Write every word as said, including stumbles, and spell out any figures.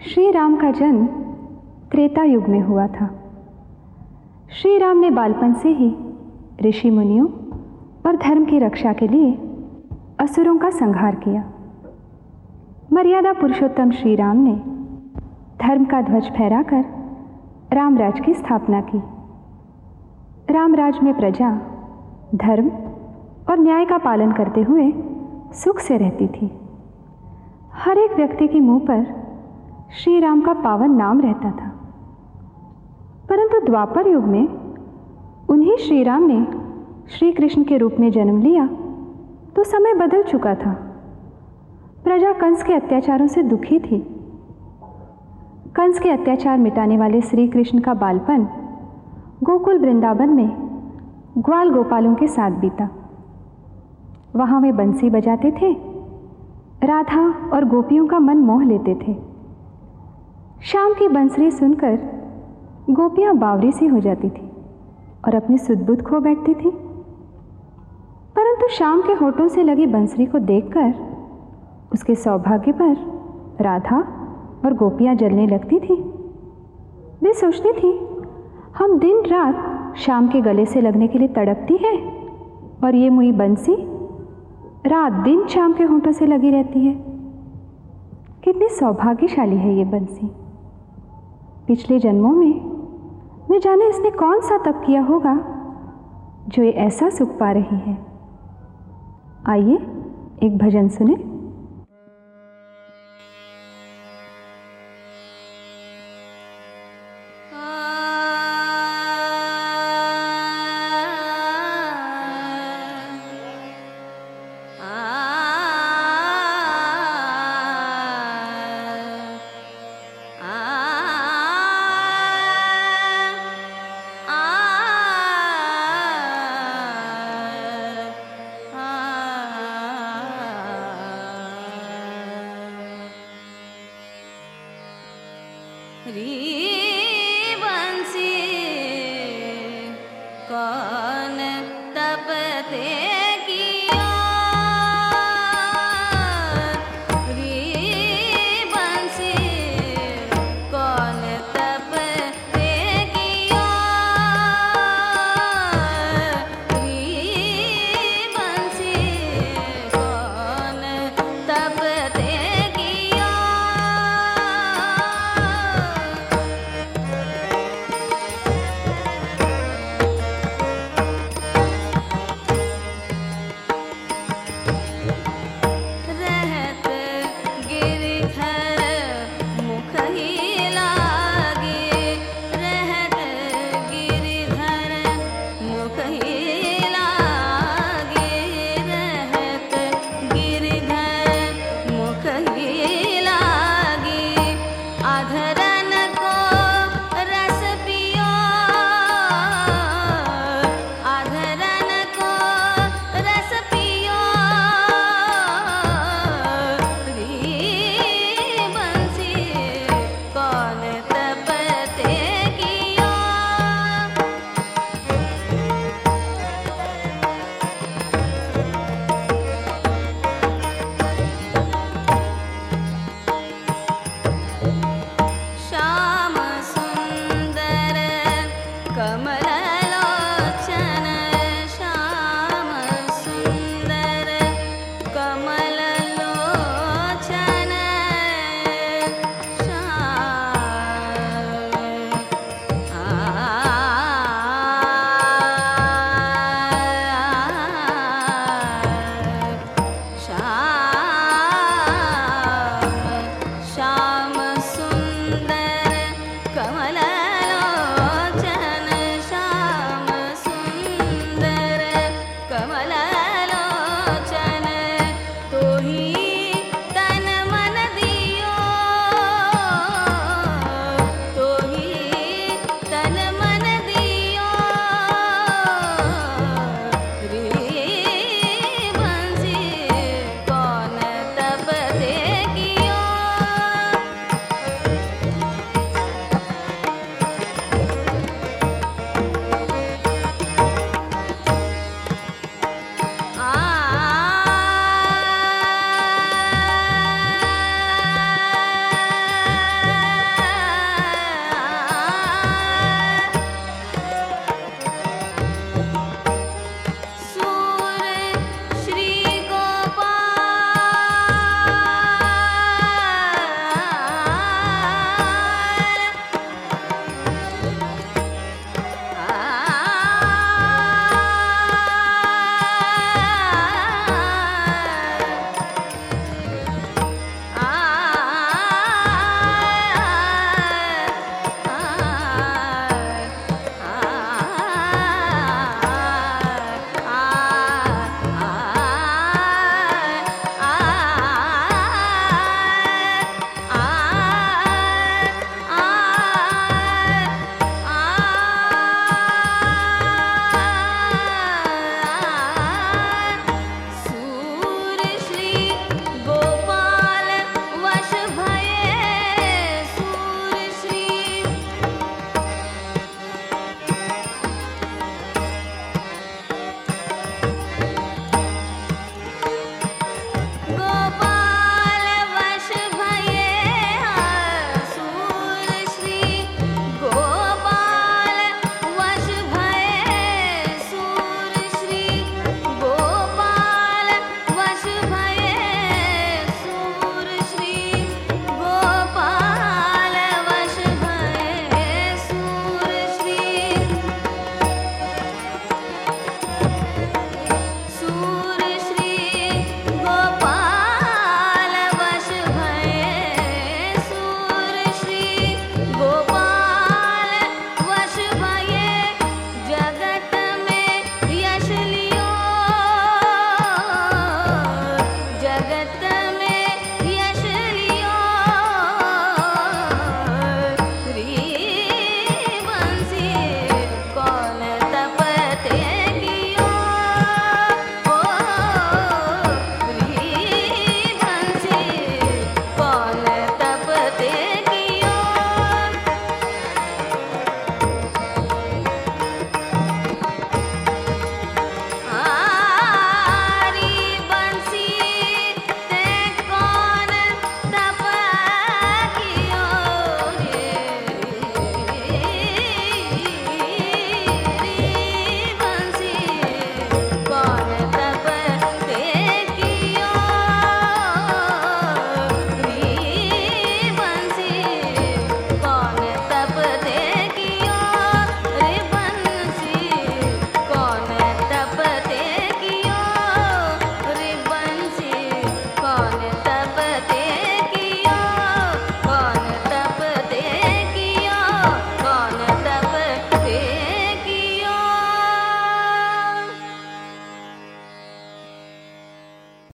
श्री राम का जन्म त्रेता युग में हुआ था। श्री राम ने बालपन से ही ऋषि मुनियों और धर्म की रक्षा के लिए असुरों का संहार किया। मर्यादा पुरुषोत्तम श्री राम ने धर्म का ध्वज फहराकर रामराज की स्थापना की। रामराज में प्रजा धर्म और न्याय का पालन करते हुए सुख से रहती थी। हर एक व्यक्ति के मुंह पर श्री राम का पावन नाम रहता था। परंतु द्वापर युग में उन्हीं श्री राम ने श्री कृष्ण के रूप में जन्म लिया तो समय बदल चुका था। प्रजा कंस के अत्याचारों से दुखी थी। कंस के अत्याचार मिटाने वाले श्री कृष्ण का बालपन गोकुल वृंदावन में ग्वाल गोपालों के साथ बीता। वहाँ वे बंसी बजाते थे, राधा और गोपियों का मन मोह लेते थे। शाम की बंसरी सुनकर गोपियां बावरी सी हो जाती थी और अपनी सुध-बुध खो बैठती थी। परंतु शाम के होठों से लगी बंसरी को देखकर उसके सौभाग्य पर राधा और गोपियां जलने लगती थी। वे सोचती थी, हम दिन रात शाम के गले से लगने के लिए तड़पती है और ये मुई बंसी रात दिन शाम के होठों से लगी रहती है। कितनी सौभाग्यशाली है ये बंसी। पिछले जन्मों में न जाने इसने कौन सा तप किया होगा जो ये ऐसा सुख पा रही है। आइए एक भजन सुने। री